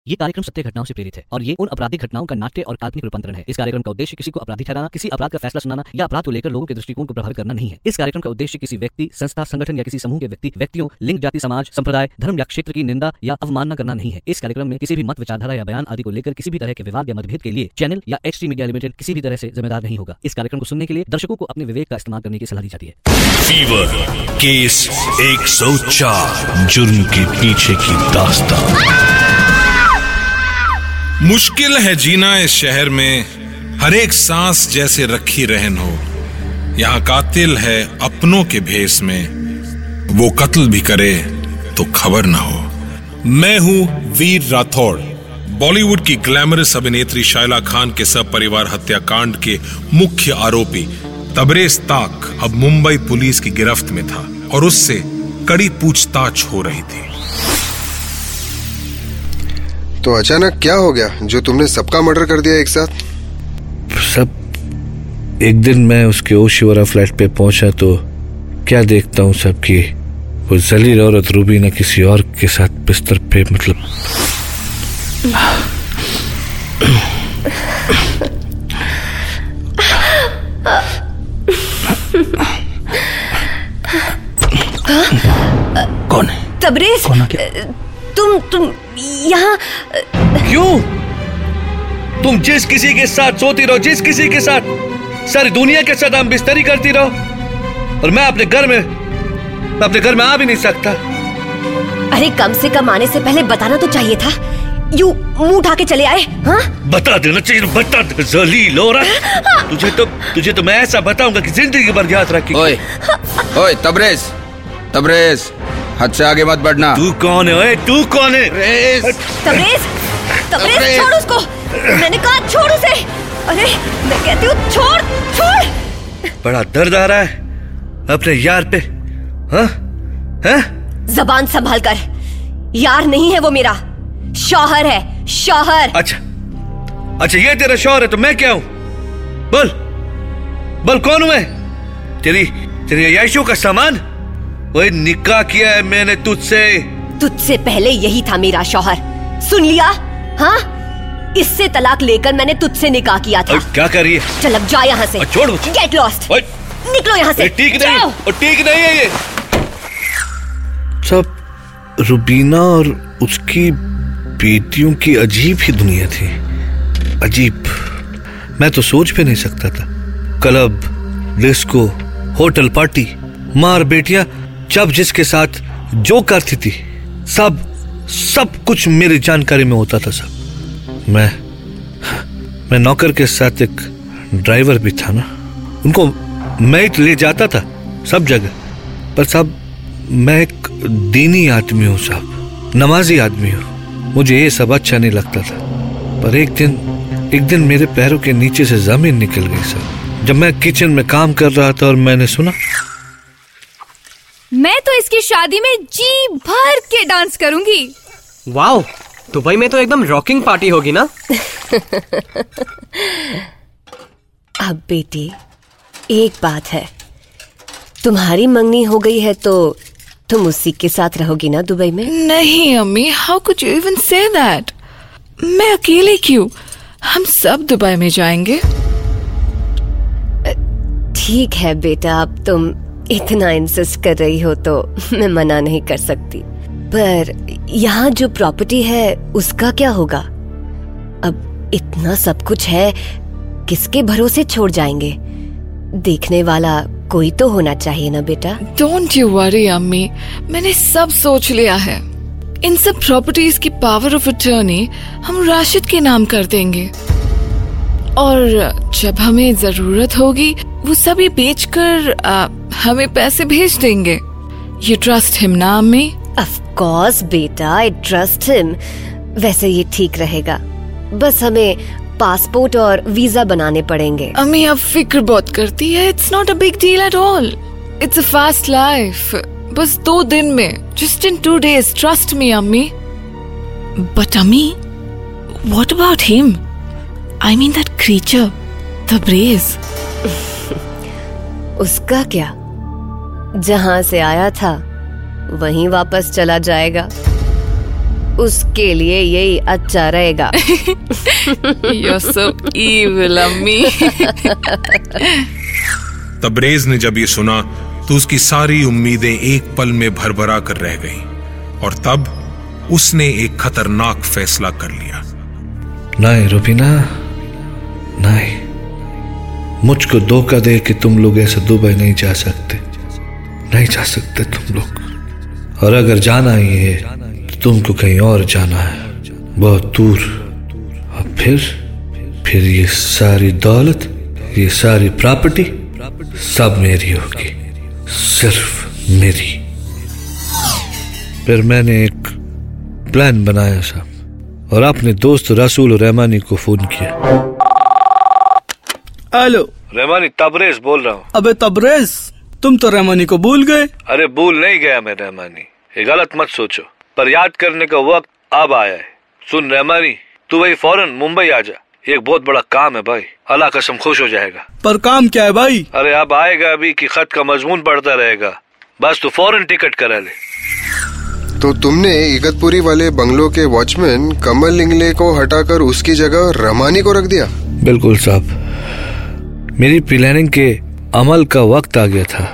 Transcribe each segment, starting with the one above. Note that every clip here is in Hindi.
ये कार्यक्रम सत्य घटनाओं से प्रेरित है और ये उन आपराधिक घटनाओं का नाट्य और काल्पनिक रूपांतरण है। इस कार्यक्रम का उद्देश्य किसी को अपराधी ठहराना, किसी अपराध का फैसला सुनाना या अपराध को लेकर लोगों के दृष्टिकोण को प्रभावित करना नहीं है। इस कार्यक्रम का उद्देश्य किसी व्यक्ति, संस्था, संगठन या किसी समूह के व्यक्तियों, लिंग, जाति, समाज, संप्रदाय, धर्म या क्षेत्र की निंदा या अवमानना करना नहीं है। इस कार्यक्रम में किसी भी मत, विचारधारा या बयान आदि को लेकर किसी भी तरह के विवाद या मतभेद के लिए चैनल या HT मीडिया लिमिटेड किसी भी तरह से जिम्मेदार नहीं होगा। इस कार्यक्रम को सुनने के लिए दर्शकों को अपने विवेक का इस्तेमाल करने की सलाह दी जाती है। फीवर केस 104, जुर्म के पीछे की दास्तान। मुश्किल है जीना इस शहर में, हर एक सांस जैसे रखी रहन हो। यहाँ कातिल है अपनों के भेष में, वो कत्ल भी करे तो खबर ना हो। मैं हूँ वीर राठौड़, बॉलीवुड की ग्लैमरस अभिनेत्री शायला खान के सब परिवार हत्याकांड के मुख्य आरोपी तबरेज ताक अब मुंबई पुलिस की गिरफ्त में था और उससे कड़ी पूछताछ हो रही थी। तो अचानक क्या हो गया जो तुमने सबका मर्डर कर दिया एक साथ? सब एक दिन मैं उसके ओशिवरा फ्लैट पे पहुंचा तो क्या देखता हूँ सब कि वो जलील औरत रूबीना किसी और के साथ बिस्तर पे, मतलब कौन है? तबरेज, कौन है? तुम यहाँ क्यों? तुम जिस किसी के साथ सोती रहो, जिस किसी के साथ, सारी दुनिया के साथ हम बिस्तरी करती रहो और मैं अपने घर में आ भी नहीं सकता। अरे कम से कम आने से पहले बताना तो चाहिए था। यूं मुंह उठा के चले आए। हाँ, बता देना चाहिए, बता दे जलील औरत। तुझे तो मैं ऐसा बताऊंगा कि जिंदगी भर याद रखेगी। ओए तबरेज, हद से आगे मत बढ़ना। तू कौन है? ओए तू कौन है? तबरेज, छोड़ उसको। मैंने कहा छोड़ उसे। अरे मैं कहती हूँ छोड़। बड़ा दर्द आ रहा है अपने यार पे। हाँ? जबान संभाल कर। यार नहीं है वो, मेरा शौहर है, शौहर। अच्छा ये तेरा शौहर है तो मैं क्या हूँ? बोल कौन हूँ मैं? तेरी अय्याशों का सामान? वही निकाह किया है मैंने तुझसे पहले यही था मेरा शौहर। सुन लिया? हाँ, इससे तलाक लेकर मैंने तुझसे निकाह किया था। क्या कर रही है? चल अब जा यहाँ से। छोड़। Get lost. निकलो यहाँ से। ठीक नहीं है ये सब। रूबीना और उसकी बेटियों की अजीब ही दुनिया थी। अजीब, मैं तो सोच भी नहीं सकता था। क्लब, डिस्को, होटल पार्टी, मार बेटियां, जब जिसके साथ जो करती थी सब कुछ मेरी जानकारी में होता था। सब मैं नौकर के साथ एक ड्राइवर भी था ना, उनको मैं ही ले जाता था सब जगह। पर साहब मैं एक दीनी आदमी हूँ साहब, नमाजी आदमी हूँ, मुझे ये सब अच्छा नहीं लगता था। पर एक दिन मेरे पैरों के नीचे से जमीन निकल गई साहब, जब मैं किचन में काम कर रहा था और मैंने सुना। मैं तो इसकी शादी में जी भर के डांस करूंगी। वाओ, दुबई में तो एकदम रॉकिंग पार्टी होगी ना। अब बेटी एक बात है, तुम्हारी मंगनी हो गई है तो तुम उसी के साथ रहोगी ना दुबई में? नहीं अम्मी, how could you even say that? मैं अकेले क्यों? हम सब दुबई में जाएंगे। ठीक है बेटा, अब तुम इतना इंसिस्ट कर रही हो तो मैं मना नहीं कर सकती। पर यहाँ जो प्रॉपर्टी है उसका क्या होगा? अब इतना सब कुछ है, किसके भरोसे छोड़ जाएंगे? देखने वाला कोई तो होना चाहिए ना बेटा। डोंट यू वरी अम्मी, मैंने सब सोच लिया है। इन सब प्रॉपर्टीज की पावर ऑफ अटर्नी हम राशिद के नाम कर देंगे और जब हमें जरूरत होगी वो सभी बेचकर हमें पैसे भेज देंगे। You trust him ना अम्मी? Of course बेटा, I trust him। वैसे ये ठीक रहेगा, बस हमें पासपोर्ट और वीजा बनाने पड़ेंगे। अम्मी अब फिक्र बहुत करती है। It's not a big deal at all। It's a fast life। बस 2 दिन में, just in 2 days, trust me अम्मी। But अम्मी, what about him? I mean that creature, Tabrez. उसका क्या? जहां से आया था वहीं वापस चला जाएगा। उसके लिए यही अच्छा रहेगा। You're so evil, अम्मी। तबरेज ने जब ये सुना तो उसकी सारी उम्मीदें एक पल में भरभरा कर रह गईं और तब उसने एक खतरनाक फैसला कर लिया। नहीं रूबीना, नहीं, मुझको धोखा दे कि तुम लोग ऐसे दुबई नहीं जा सकते, नहीं जा सकते तुम लोग। और अगर जाना ही है तो तुमको कहीं और जाना है, बहुत दूर। और फिर ये सारी दौलत, ये सारी प्रॉपर्टी सब मेरी होगी, सिर्फ मेरी। फिर मैंने एक प्लान बनाया साहब और अपने दोस्त रसूल रहमानी को फोन किया। हेलो रहमानी, तबरेज बोल रहा हूँ। अबे तबरेज, तुम तो रहमानी को भूल गए। अरे भूल नहीं गया मैं रहमानी, ये गलत मत सोचो, पर याद करने का वक्त अब आया है। सुन रहमानी, तू वही फौरन मुंबई आ जा, एक बहुत बड़ा काम है भाई, अल्लाह कसम खुश हो जाएगा। पर काम क्या है भाई? अरे अब आएगा अभी कि खत का मजमून पढ़ता रहेगा, बस तू फौरन टिकट करा ले। तो तुमने इगतपुरी वाले बंगलो के वॉचमैन कमल लिंगले को हटाकर उसकी जगह रहमानी को रख दिया? बिल्कुल साहब, मेरी प्लानिंग के अमल का वक्त आ गया था।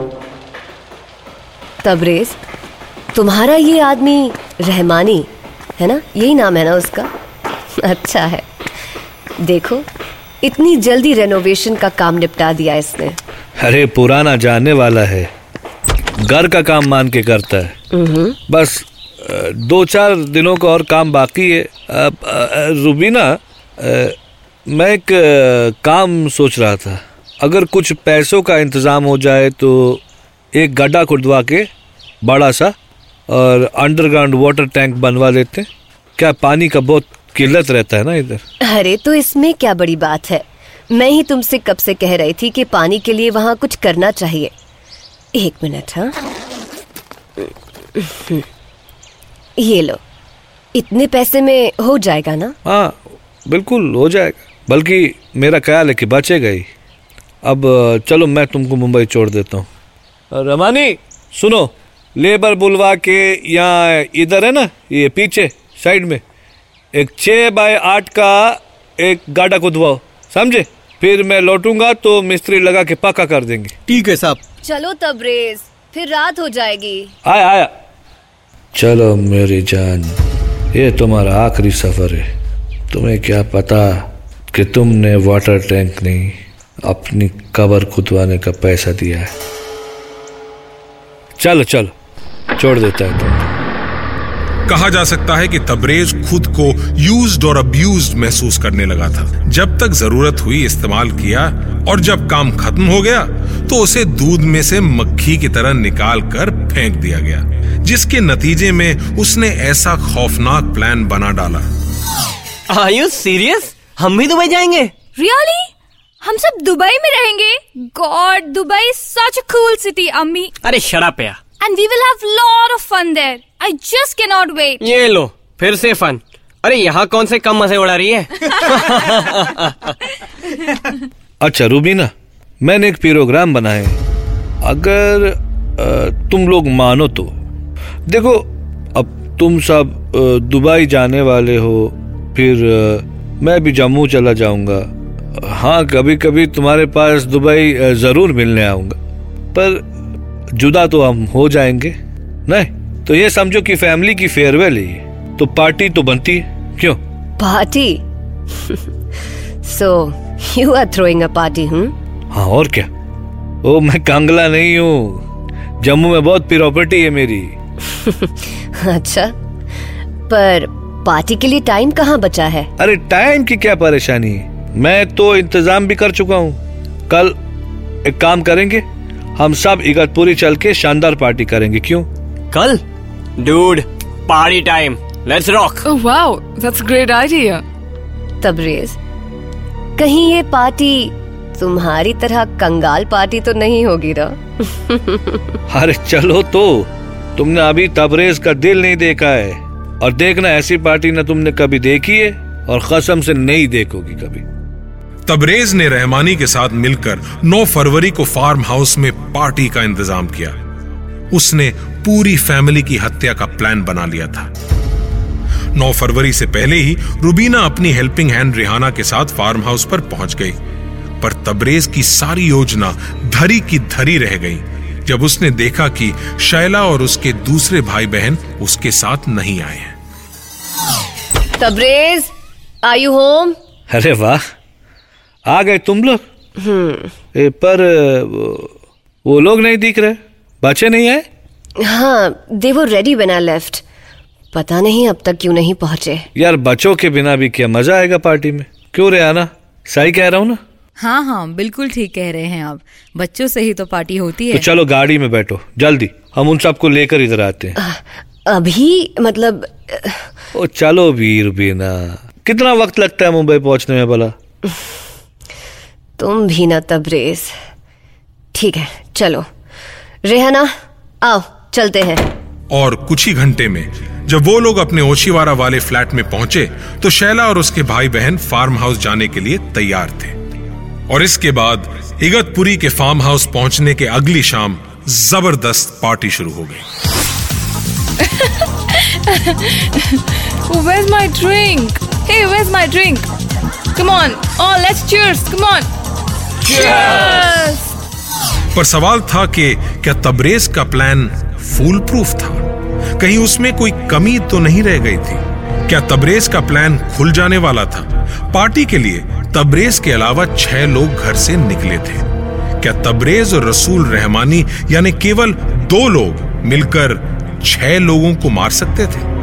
तबरेज, तुम्हारा ये आदमी रहमानी है ना, यही नाम है ना उसका? अच्छा है, देखो इतनी जल्दी रेनोवेशन का काम निपटा दिया इसने। अरे पुराना जानने वाला है, घर का काम मान के करता है। बस 2-4 दिनों का और काम बाकी है। रूबीना, मैं एक काम सोच रहा था, अगर कुछ पैसों का इंतजाम हो जाए तो एक गड्ढा खुदवा के बड़ा सा और अंडरग्राउंड वाटर टैंक बनवा लेते हैं। क्या पानी का बहुत किल्लत रहता है ना इधर। अरे तो इसमें क्या बड़ी बात है, मैं ही तुमसे कब से कह रही थी कि पानी के लिए वहाँ कुछ करना चाहिए। एक मिनट, हाँ, ये लो, इतने पैसे में हो जाएगा ना? हाँ बिल्कुल हो जाएगा, बल्कि मेरा ख्याल है कि बचेगा ही। अब चलो मैं तुमको मुंबई छोड़ देता हूँ। रमानी सुनो, लेबर बुलवा के यहाँ इधर है ना, ये पीछे साइड में एक 6x8 का एक गाड़ा खुदवाओ, समझे? फिर मैं लौटूंगा तो मिस्त्री लगा के पक्का कर देंगे। ठीक है साहब। चलो तबरेज, फिर रात हो जाएगी। आया। चलो मेरी जान, ये तुम्हारा आखिरी सफर है। तुम्हें क्या पता कि तुमने वाटर टैंक नहीं, अपनी कब्र खुदवाने का पैसा दिया है। चलो छोड़ देता है तुम। कहा जा सकता है कि तबरेज खुद को यूज्ड और अब्यूज्ड महसूस करने लगा था। जब तक जरूरत हुई इस्तेमाल किया और जब काम खत्म हो गया तो उसे दूध में से मक्खी की तरह निकाल कर फेंक दिया गया, जिसके नतीजे में उसने ऐसा खौफनाक प्लान बना डाला। Are you serious? हम भी दुबई जाएंगे? Really? हम सब दुबई में रहेंगे? God, Dubai is such a cool city, अम्मी। अरे shut up यार। And we will have lot of fun there. I just cannot wait. ये लो, फिर से फन। अरे यहाँ कौन से कम मजे उड़ा रही है? अच्छा रूबीना, मैंने एक प्रोग्राम बनाया है, अगर तुम लोग मानो तो। देखो, अब तुम सब दुबई जाने वाले हो, फिर मैं भी जम्मू चला जाऊंगा। हाँ, कभी कभी तुम्हारे पास दुबई जरूर मिलने आऊंगा, पर जुदा तो हम हो जाएंगे। नहीं तो ये समझो कि फैमिली की फेयरवेल है, तो पार्टी तो बनती है, क्यों? Party? So you are throwing a party, हाँ और क्या। ओ मैं कांगला नहीं हूँ, जम्मू में बहुत प्रॉपर्टी है मेरी। अच्छा, पर पार्टी के लिए टाइम कहाँ बचा है? अरे टाइम की क्या परेशानी है, मैं तो इंतजाम भी कर चुका हूँ। कल एक काम करेंगे, हम सब इगतपुरी चल के शानदार पार्टी करेंगे, क्यों? कल? Dude, party time. Let's rock. Oh wow, that's a great idea. Tabrez, कहीं ये पार्टी तुम्हारी तरह कंगाल पार्टी तो नहीं होगी ना? अरे चलो तो, तुमने अभी तबरेज का दिल नहीं देखा है, और देखना ऐसी पार्टी ना तुमने कभी देखी है और कसम से नहीं देखोगी कभी। तबरेज ने रहमानी के साथ मिलकर 9 फरवरी को फार्म हाउस में पार्टी का इंतजाम किया। उसने पूरी फैमिली की हत्या का प्लान बना लिया था। 9 फरवरी से पहले ही रुबीना अपनी हेल्पिंग हैंड रिहाना के साथ फार्म हाउस पर पहुंच गई, पर तबरेज की सारी योजना धरी की धरी रह गई जब उसने देखा कि शैला और उसके दूसरे भाई बहन उसके साथ नहीं आए हैं। Tabrez, are you home? अरे वाह, आ गए तुम लोग। पर वो लोग नहीं दिख रहे, बच्चे नहीं आए? हाँ, they were ready when I left. पता नहीं अब तक क्यों नहीं पहुंचे। यार बच्चों के बिना भी क्या मजा आएगा पार्टी में, क्यों रे आना? सही कह रहा हूँ ना? हाँ हाँ बिल्कुल ठीक कह रहे हैं आप, बच्चों से ही तो पार्टी होती है। तो चलो गाड़ी में बैठो जल्दी, हम उन सबको लेकर इधर आते हैं। अभी मतलब? ओ चलो वीर बीना, कितना वक्त लगता है मुंबई पहुंचने में भला? तुम भी ना तबरेज। ठीक है चलो। रेहाना आओ चलते हैं। और कुछ ही घंटे में जब वो लोग अपने ओशीवारा वाले फ्लैट में पहुंचे तो शैला और उसके भाई बहन फार्म हाउस जाने के लिए तैयार थे। और इसके बाद इगतपुरी के फार्म हाउस पहुंचने के अगली शाम जबरदस्त पार्टी शुरू हो गई। Where's my drink? Hey, where's my drink? Come on, oh let's cheers, come on. Cheers! पर सवाल था कि क्या तबरेज का प्लान फूल प्रूफ था? कहीं उसमें कोई कमी तो नहीं रह गई थी? क्या तबरेज का प्लान खुल जाने वाला था? पार्टी के लिए तबरेज के अलावा 6 लोग घर से निकले थे। क्या तबरेज और रसूल रहमानी यानी केवल 2 लोग मिलकर 6 लोगों को मार सकते थे?